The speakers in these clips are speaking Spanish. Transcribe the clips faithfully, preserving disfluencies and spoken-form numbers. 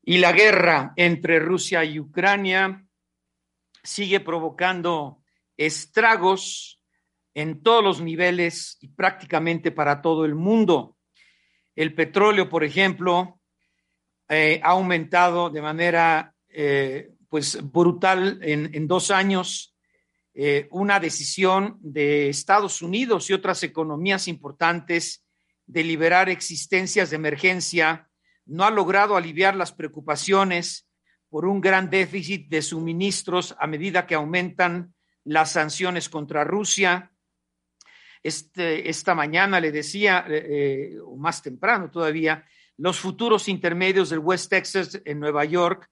Y la guerra entre Rusia y Ucrania sigue provocando estragos en todos los niveles y prácticamente para todo el mundo. El petróleo, por ejemplo, eh, ha aumentado de manera eh, pues brutal en, en dos años. Eh, una decisión de Estados Unidos y otras economías importantes de liberar existencias de emergencia no ha logrado aliviar las preocupaciones por un gran déficit de suministros a medida que aumentan las sanciones contra Rusia. Este, esta mañana le decía, eh, o más temprano todavía, los futuros intermedios del West Texas en Nueva York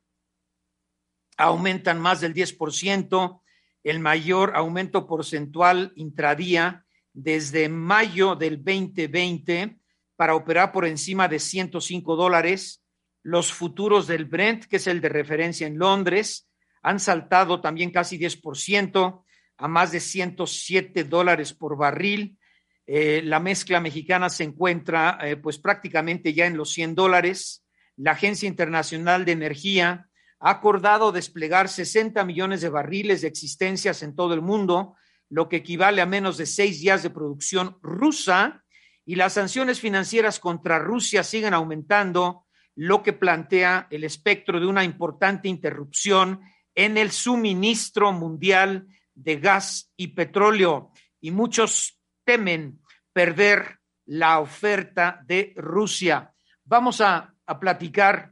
aumentan más del diez por ciento, el mayor aumento porcentual intradía desde mayo del veinte veinte, para operar por encima de ciento cinco dólares. Los futuros del Brent, que es el de referencia en Londres, han saltado también casi diez por ciento a más de ciento siete dólares por barril. Eh, la mezcla mexicana se encuentra eh, pues prácticamente ya en los cien dólares. La Agencia Internacional de Energía ha acordado desplegar sesenta millones de barriles de existencias en todo el mundo, lo que equivale a menos de seis días de producción rusa, y las sanciones financieras contra Rusia siguen aumentando, lo que plantea el espectro de una importante interrupción en el suministro mundial de gas y petróleo, y muchos temen perder la oferta de Rusia. Vamos a, a platicar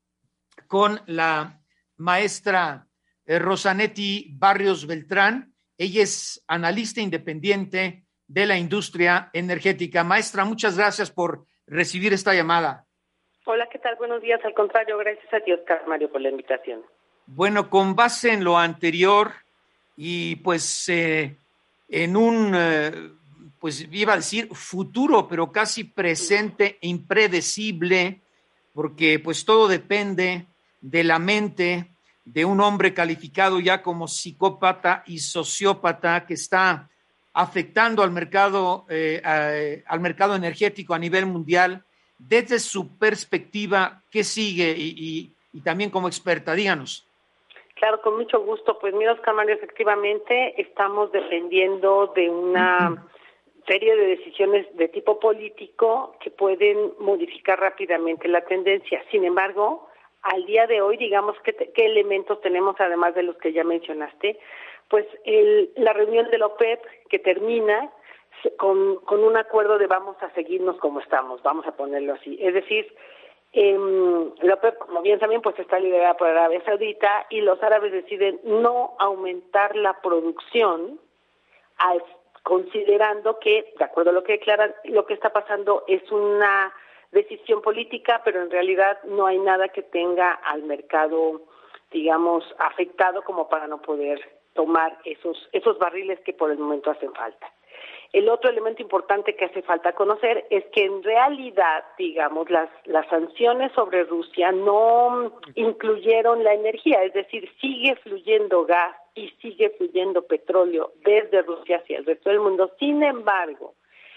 con la maestra eh, Rosanetti Barrios Beltrán. Ella es analista independiente de la industria energética. Maestra, muchas gracias por recibir esta llamada. Hola, ¿qué tal? Buenos días. Al contrario, gracias a ti, Oscar Mario, por la invitación. Bueno, con base en lo anterior y pues eh, en un, eh, pues iba a decir futuro, pero casi presente e impredecible, porque pues todo depende de la mente de un hombre calificado ya como psicópata y sociópata que está afectando al mercado, eh, a, al mercado energético a nivel mundial. Desde su perspectiva, ¿qué sigue? Y, y, y también como experta, díganos. Claro, con mucho gusto. Pues mira, Oscar Mario, efectivamente estamos dependiendo de una serie de decisiones de tipo político que pueden modificar rápidamente la tendencia. Sin embargo, al día de hoy, digamos, ¿qué, qué elementos tenemos además de los que ya mencionaste? Pues el, la reunión de la OPEP que termina con, con un acuerdo de vamos a seguirnos como estamos, vamos a ponerlo así. Es decir, eh, la OPEP, como bien saben, pues está liderada por Arabia Saudita y los árabes deciden no aumentar la producción al, considerando que, de acuerdo a lo que declaran, lo que está pasando es una decisión política, pero en realidad no hay nada que tenga al mercado, digamos, afectado como para no poder tomar esos esos barriles que por el momento hacen falta. El otro elemento importante que hace falta conocer es que en realidad, digamos, las las sanciones sobre Rusia no incluyeron la energía, es decir, sigue fluyendo gas y sigue fluyendo petróleo desde Rusia hacia el resto del mundo. Sin embargo,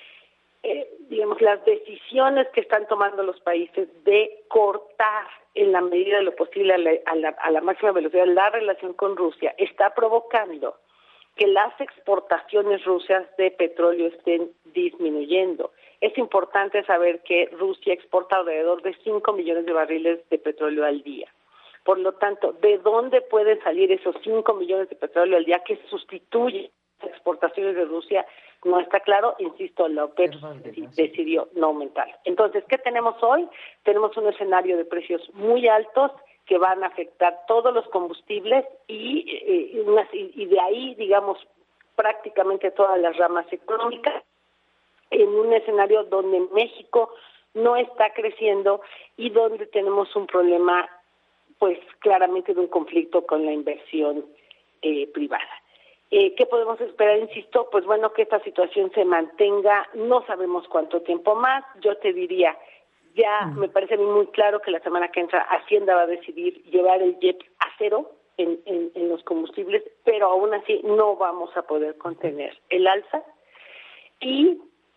eh, digamos, las decisiones que están tomando los países de cortar en la medida de lo posible a la, a la, a la máxima velocidad la relación con Rusia está provocando que las exportaciones rusas de petróleo estén disminuyendo. Es importante saber que Rusia exporta alrededor de cinco millones de barriles de petróleo al día. Por lo tanto, ¿de dónde pueden salir esos cinco millones de petróleo al día que sustituyen las exportaciones de Rusia? No está claro, insisto, la OPEP decidió no aumentar. Entonces, ¿qué tenemos hoy? Tenemos un escenario de precios muy altos que van a afectar todos los combustibles y, eh, y de ahí, digamos, prácticamente todas las ramas económicas, en un escenario donde México no está creciendo y donde tenemos un problema, pues claramente de un conflicto con la inversión eh, privada. Eh, ¿Qué podemos esperar? Insisto, pues bueno, que esta situación se mantenga, no sabemos cuánto tiempo más. Yo te diría, ya me parece a mí muy claro que la semana que entra Hacienda va a decidir llevar el I E P a cero en, en, en los combustibles, pero aún así no vamos a poder contener el alza. Y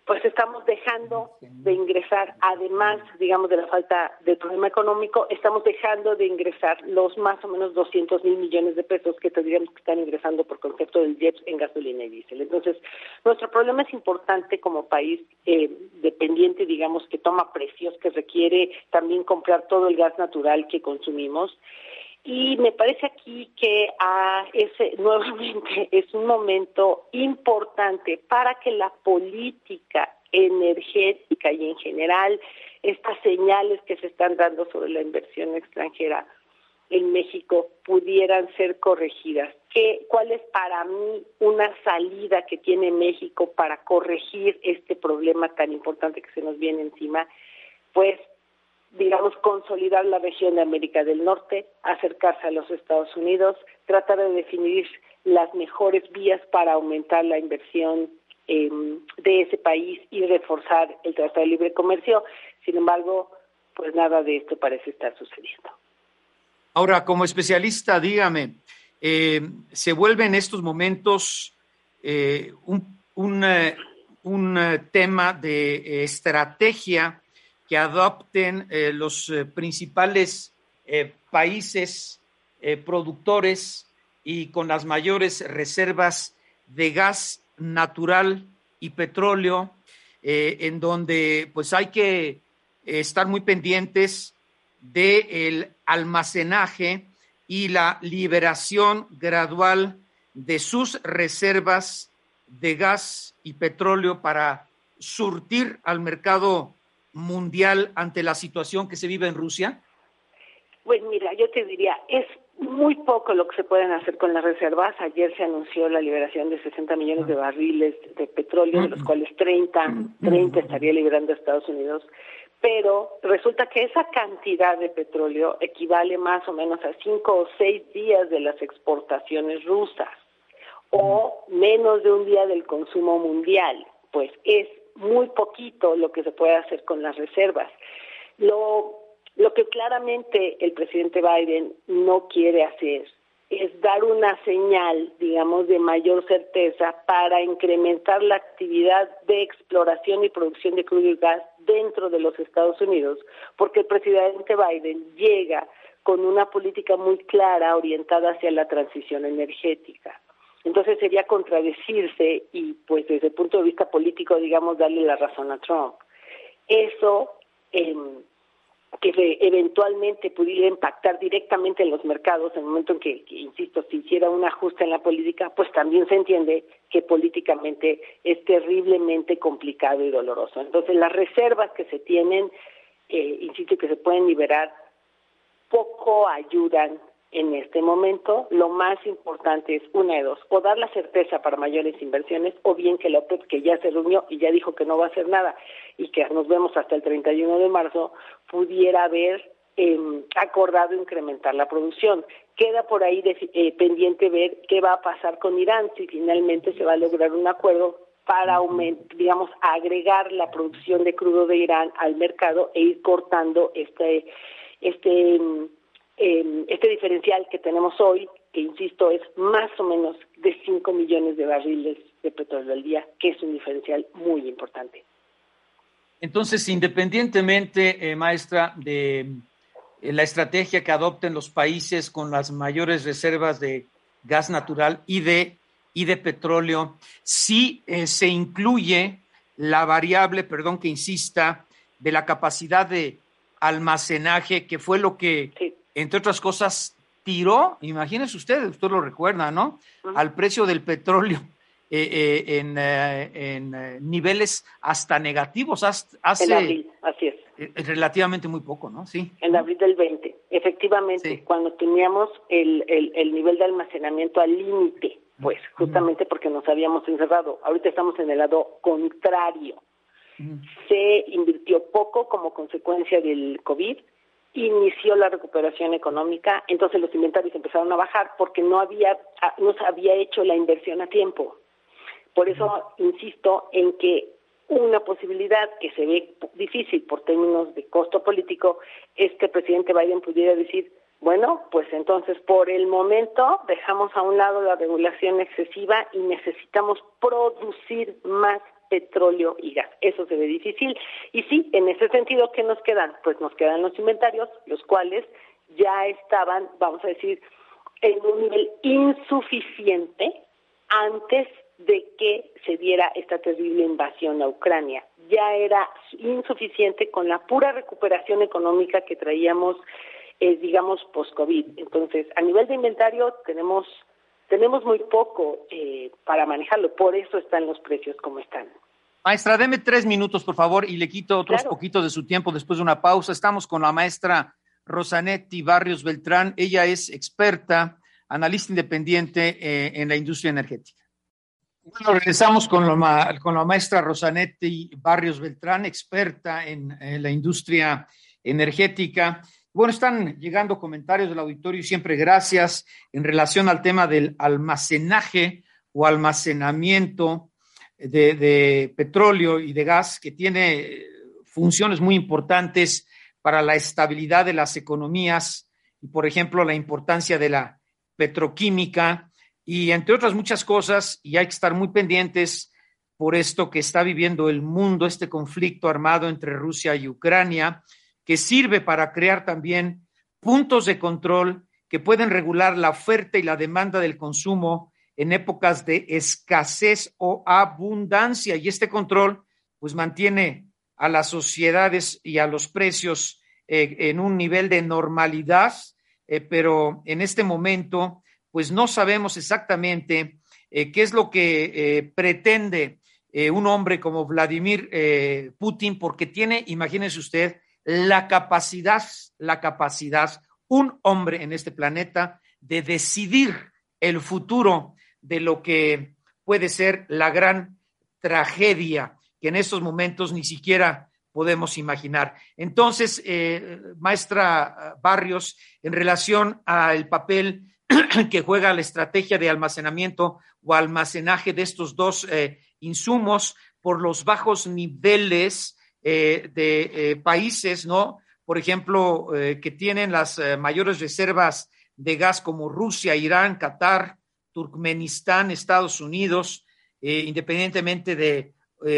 pues estamos dejando de ingresar, además, digamos, de la falta del problema económico, estamos dejando de ingresar los más o menos doscientos mil millones de pesos que tendríamos que estar ingresando por concepto del I E P S en gasolina y diésel. Entonces, nuestro problema es importante como país eh, dependiente, digamos, que toma precios, que requiere también comprar todo el gas natural que consumimos. Y me parece aquí que ah, ese nuevamente es un momento importante para que la política energética y en general estas señales que se están dando sobre la inversión extranjera en México pudieran ser corregidas. ¿Qué, ¿Cuál es para mí una salida que tiene México para corregir este problema tan importante que se nos viene encima? Pues digamos, consolidar la región de América del Norte, acercarse a los Estados Unidos, tratar de definir las mejores vías para aumentar la inversión eh, de ese país y reforzar el Tratado de Libre Comercio. Sin embargo, pues nada de esto parece estar sucediendo. Ahora, como especialista, dígame, eh, ¿se vuelve en estos momentos eh, un, un, uh, un uh, tema de eh, estrategia que adopten eh, los eh, principales eh, países eh, productores y con las mayores reservas de gas natural y petróleo, eh, en donde pues hay que eh, estar muy pendientes del almacenaje y la liberación gradual de sus reservas de gas y petróleo para surtir al mercado mundial ante la situación que se vive en Rusia? Pues mira, yo te diría, es muy poco lo que se pueden hacer con las reservas. Ayer se anunció la liberación de sesenta millones de barriles de petróleo, de los cuales treinta, treinta estaría liberando a Estados Unidos, pero resulta que esa cantidad de petróleo equivale más o menos a cinco o seis días de las exportaciones rusas, o menos de un día del consumo mundial. Pues es muy poquito lo que se puede hacer con las reservas. Lo, lo que claramente el presidente Biden no quiere hacer es dar una señal, digamos, de mayor certeza para incrementar la actividad de exploración y producción de crudo y gas dentro de los Estados Unidos, porque el presidente Biden llega con una política muy clara orientada hacia la transición energética. Entonces sería contradecirse y, pues, desde el punto de vista político, digamos, darle la razón a Trump. Eso, eh, que se, eventualmente pudiera impactar directamente en los mercados en el momento en que, que, insisto, se hiciera un ajuste en la política, pues también se entiende que políticamente es terriblemente complicado y doloroso. Entonces, las reservas que se tienen, eh, insisto, que se pueden liberar, poco ayudan en este momento. Lo más importante es una de dos, o dar la certeza para mayores inversiones, o bien que la OPEP, que ya se reunió y ya dijo que no va a hacer nada y que nos vemos hasta el treinta y uno de marzo, pudiera haber eh, acordado incrementar la producción. Queda por ahí de, eh, pendiente ver qué va a pasar con Irán, si finalmente se va a lograr un acuerdo para aumentar, digamos, agregar la producción de crudo de Irán al mercado e ir cortando este este eh, este diferencial que tenemos hoy, que insisto es más o menos de cinco millones de barriles de petróleo al día, que es un diferencial muy importante. Entonces, independientemente, eh, maestra, de eh, la estrategia que adopten los países con las mayores reservas de gas natural y de, y de petróleo, sí eh, se incluye la variable, perdón que insista, de la capacidad de almacenaje, que fue lo que, sí, entre otras cosas, tiró, imagínese usted, usted lo recuerda, ¿no? Uh-huh. Al precio del petróleo. Eh, eh, en, eh, en eh, niveles hasta negativos hasta, hace en abril, así es. Eh, relativamente muy poco, ¿no? Sí. En abril del veinte, efectivamente, sí, cuando teníamos el, el, el nivel de almacenamiento al límite, pues justamente uh-huh. porque nos habíamos encerrado. Ahorita estamos en el lado contrario. Uh-huh. Se invirtió poco como consecuencia del COVID, inició la recuperación económica, entonces los inventarios empezaron a bajar porque no había no se había hecho la inversión a tiempo. Por eso insisto en que una posibilidad que se ve difícil por términos de costo político es que el presidente Biden pudiera decir, bueno, pues entonces por el momento dejamos a un lado la regulación excesiva y necesitamos producir más petróleo y gas. Eso se ve difícil. Y sí, en ese sentido, ¿qué nos quedan? Pues nos quedan los inventarios, los cuales ya estaban, vamos a decir, en un nivel insuficiente antes de que se diera esta terrible invasión a Ucrania. Ya era insuficiente con la pura recuperación económica que traíamos, eh, digamos, post-COVID. Entonces, a nivel de inventario tenemos tenemos muy poco eh, para manejarlo, por eso están los precios como están. Maestra, deme tres minutos, por favor, y le quito otros Claro. poquitos de su tiempo después de una pausa. Estamos con la maestra Rosanetti Barrios Beltrán. Ella es experta, analista independiente eh, en la industria energética. Bueno, regresamos con la, con la maestra Rosanetti Barrios Beltrán, experta en, en la industria energética. Bueno, están llegando comentarios del auditorio y siempre gracias en relación al tema del almacenaje o almacenamiento de, de petróleo y de gas, que tiene funciones muy importantes para la estabilidad de las economías y, por ejemplo, la importancia de la petroquímica y entre otras muchas cosas, y hay que estar muy pendientes por esto que está viviendo el mundo, este conflicto armado entre Rusia y Ucrania, que sirve para crear también puntos de control que pueden regular la oferta y la demanda del consumo en épocas de escasez o abundancia. Y este control, pues, mantiene a las sociedades y a los precios eh, en un nivel de normalidad, eh, pero en este momento, pues, no sabemos exactamente eh, qué es lo que eh, pretende eh, un hombre como Vladimir eh, Putin, porque tiene, imagínense usted, la capacidad, la capacidad, un hombre en este planeta de decidir el futuro de lo que puede ser la gran tragedia que en estos momentos ni siquiera podemos imaginar. Entonces, eh, maestra Barrios, en relación al papel que juega la estrategia de almacenamiento o almacenaje de estos dos eh, insumos por los bajos niveles Eh, de eh, países, ¿no? Por ejemplo, eh, que tienen las eh, mayores reservas de gas como Rusia, Irán, Qatar, Turkmenistán, Estados Unidos, eh, independientemente de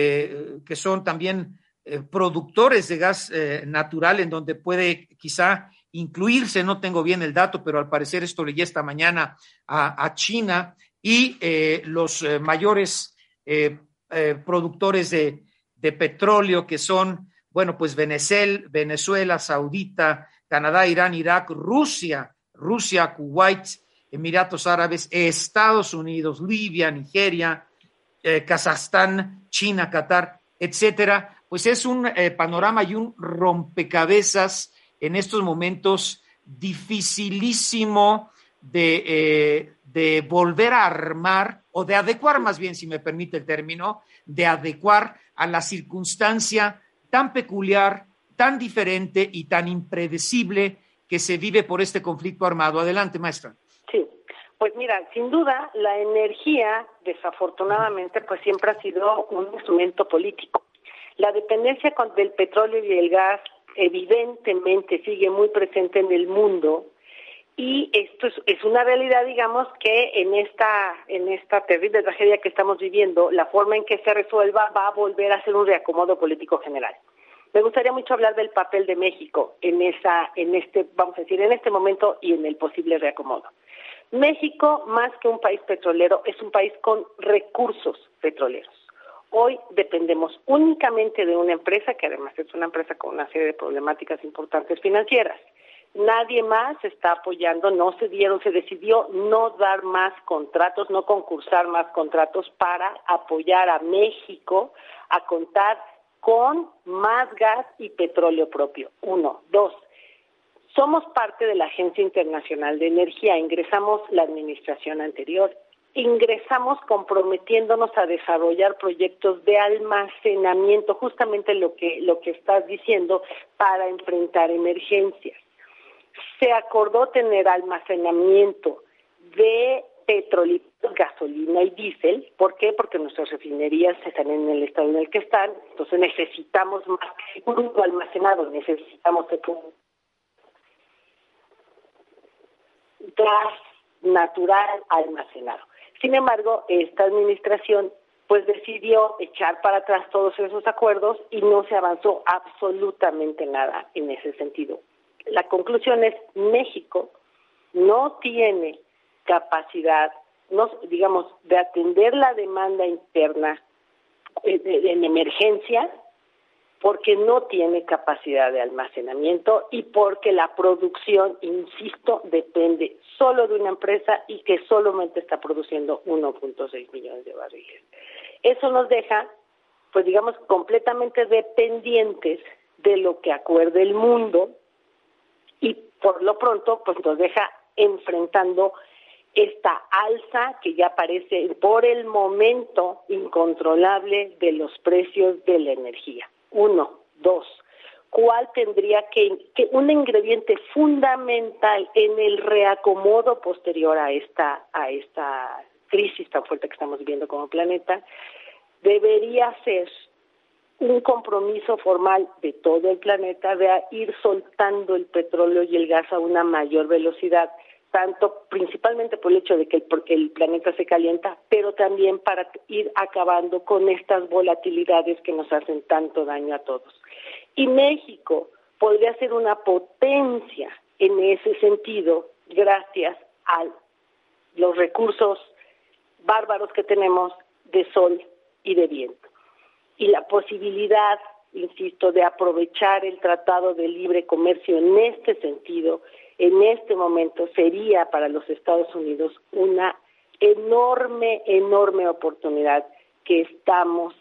eh, que son también eh, productores de gas eh, natural, en donde puede quizá incluirse, no tengo bien el dato, pero al parecer esto leí esta mañana a, a China, y eh, los eh, mayores eh, eh, productores de de petróleo, que son, bueno, pues Venezuela, Venezuela, Saudita, Canadá, Irán, Irak, Rusia, Rusia, Kuwait, Emiratos Árabes, Estados Unidos, Libia, Nigeria, eh, Kazajstán, China, Qatar, etcétera. Pues es un eh, panorama y un rompecabezas en estos momentos dificilísimo de, eh, de volver a armar, o de adecuar más bien, si me permite el término, de adecuar a la circunstancia tan peculiar, tan diferente y tan impredecible que se vive por este conflicto armado. Adelante, maestra. Sí, pues mira, sin duda la energía, desafortunadamente, pues siempre ha sido un instrumento político. La dependencia con, del petróleo y el gas evidentemente sigue muy presente en el mundo. Y esto es, es una realidad, digamos, que en esta en esta terrible tragedia que estamos viviendo, la forma en que se resuelva va a volver a ser un reacomodo político general. Me gustaría mucho hablar del papel de México en esa en este vamos a decir en este momento y en el posible reacomodo. México, más que un país petrolero, es un país con recursos petroleros. Hoy dependemos únicamente de una empresa que además es una empresa con una serie de problemáticas importantes financieras. Nadie más está apoyando, no se dieron, se decidió no dar más contratos, no concursar más contratos para apoyar a México a contar con más gas y petróleo propio. Uno. Dos, somos parte de la Agencia Internacional de Energía, ingresamos la administración anterior, ingresamos comprometiéndonos a desarrollar proyectos de almacenamiento, justamente lo que, lo que estás diciendo, para enfrentar emergencias. Se acordó tener almacenamiento de petróleo, gasolina y diésel. ¿Por qué? Porque nuestras refinerías están en el estado en el que están, entonces necesitamos más crudo almacenado, necesitamos gas natural almacenado. Sin embargo, esta administración pues decidió echar para atrás todos esos acuerdos y no se avanzó absolutamente nada en ese sentido. La conclusión es, México no tiene capacidad, no, digamos, de atender la demanda interna en emergencia, porque no tiene capacidad de almacenamiento y porque la producción, insisto, depende solo de una empresa y que solamente está produciendo uno punto seis millones de barriles. Eso nos deja, pues digamos, completamente dependientes de lo que acuerde el mundo y por lo pronto pues nos deja enfrentando esta alza que ya parece por el momento incontrolable de los precios de la energía. Uno, dos, ¿cuál tendría que, que un ingrediente fundamental en el reacomodo posterior a esta, a esta crisis tan fuerte que estamos viviendo como planeta? Debería ser un compromiso formal de todo el planeta de ir soltando el petróleo y el gas a una mayor velocidad, tanto principalmente por el hecho de que el, el planeta se calienta, pero también para ir acabando con estas volatilidades que nos hacen tanto daño a todos. Y México podría ser una potencia en ese sentido gracias a los recursos bárbaros que tenemos de sol y de viento. Y la posibilidad, insisto, de aprovechar el Tratado de Libre Comercio en este sentido, en este momento sería para los Estados Unidos una enorme, enorme oportunidad que estamos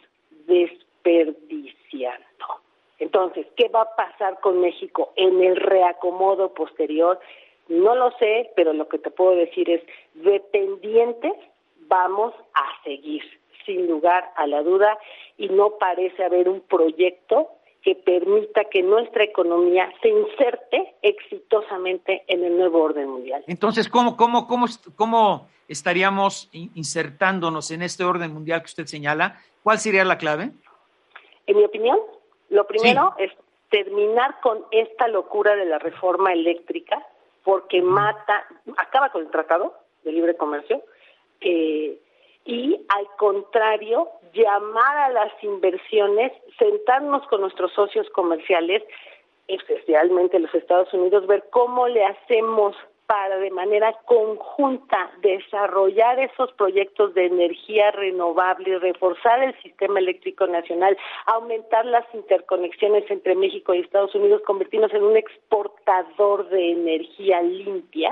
desperdiciando. Entonces, ¿qué va a pasar con México en el reacomodo posterior? No lo sé, pero lo que te puedo decir es, dependientes vamos a seguir, sin lugar a la duda, y no parece haber un proyecto que permita que nuestra economía se inserte exitosamente en el nuevo orden mundial. Entonces, ¿cómo, cómo, cómo, cómo estaríamos insertándonos en este orden mundial que usted señala? ¿Cuál sería la clave? En mi opinión, lo primero sí. es terminar con esta locura de la reforma eléctrica, porque mata, acaba con el Tratado de Libre Comercio, eh, y al contrario, llamar a las inversiones, sentarnos con nuestros socios comerciales, especialmente los Estados Unidos, ver cómo le hacemos para de manera conjunta desarrollar esos proyectos de energía renovable, reforzar el sistema eléctrico nacional, aumentar las interconexiones entre México y Estados Unidos, convertirnos en un exportador de energía limpia,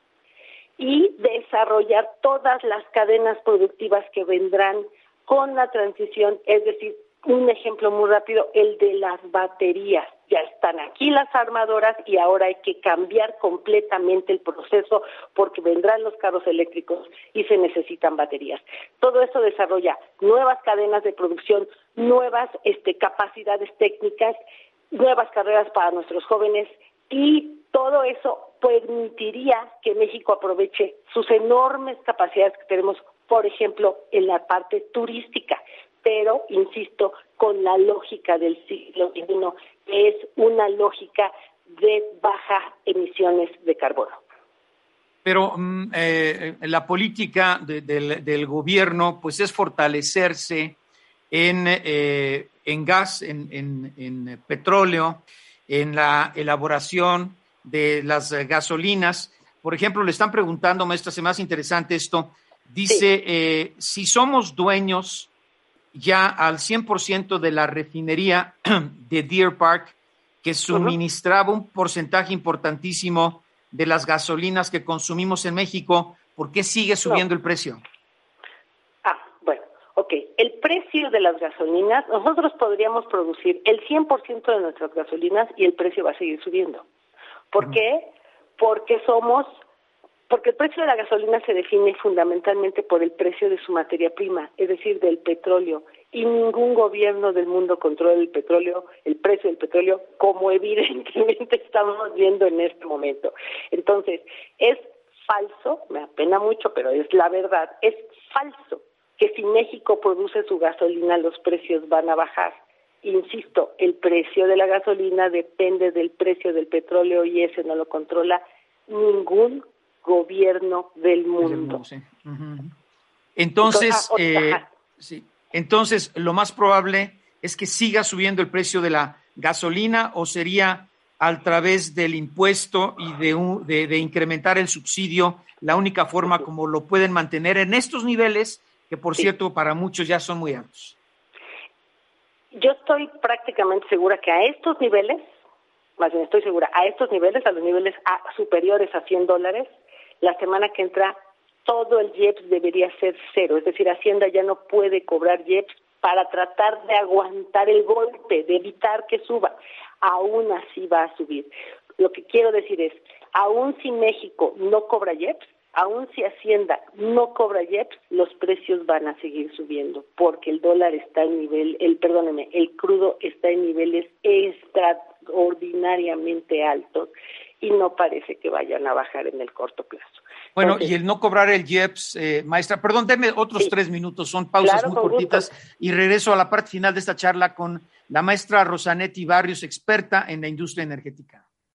y desarrollar todas las cadenas productivas que vendrán con la transición, es decir, un ejemplo muy rápido, el de las baterías. Ya están aquí las armadoras y ahora hay que cambiar completamente el proceso porque vendrán los carros eléctricos y se necesitan baterías. Todo eso desarrolla nuevas cadenas de producción, nuevas este, capacidades técnicas, nuevas carreras para nuestros jóvenes y todo eso permitiría que México aproveche sus enormes capacidades que tenemos, por ejemplo, en la parte turística, pero, insisto, con la lógica del siglo veintiuno, que es una lógica de bajas emisiones de carbono. Pero eh, la política de, del, del gobierno pues es fortalecerse en, eh, en gas, en, en, en petróleo, en la elaboración de las gasolinas. Por ejemplo, le están preguntando, maestra, se me hace interesante esto, dice, sí. eh, si somos dueños ya al cien por ciento de la refinería de Deer Park, que suministraba un porcentaje importantísimo de las gasolinas que consumimos en México, ¿por qué sigue subiendo no. el precio? Ah, bueno, ok. El precio de las gasolinas, nosotros podríamos producir el cien por ciento de nuestras gasolinas y el precio va a seguir subiendo. ¿Por uh-huh. qué? Porque somos, porque el precio de la gasolina se define fundamentalmente por el precio de su materia prima, es decir, del petróleo. Y ningún gobierno del mundo controla el petróleo, el precio del petróleo, como evidentemente estamos viendo en este momento. Entonces, es falso, me apena mucho, pero es la verdad, es falso que si México produce su gasolina, los precios van a bajar. Insisto, el precio de la gasolina depende del precio del petróleo y ese no lo controla ningún gobierno del mundo. Sí. Uh-huh. Entonces, Entonces eh, sí. Entonces, lo más probable es que siga subiendo el precio de la gasolina, o sería a través del impuesto y de, un, de, de incrementar el subsidio la única forma como lo pueden mantener en estos niveles, que por cierto para muchos ya son muy altos. Yo estoy prácticamente segura que a estos niveles, más bien estoy segura, a estos niveles, a los niveles a, superiores a cien dólares, la semana que entra todo el I E P S debería ser cero, es decir, Hacienda ya no puede cobrar I E P S para tratar de aguantar el golpe, de evitar que suba. Aún así va a subir. Lo que quiero decir es, aún si México no cobra I E P S, aún si Hacienda no cobra I E P S, los precios van a seguir subiendo, porque el dólar está en nivel, el perdóneme, el crudo está en niveles extraordinariamente altos y no parece que vayan a bajar en el corto plazo. Bueno, Entonces, y el no cobrar el I E P S, eh, maestra, perdón, deme otros sí, tres minutos, son pausas claro, muy cortitas, gusto. Y regreso a la parte final de esta charla con la maestra Rosanetti Barrios, experta en la industria energética.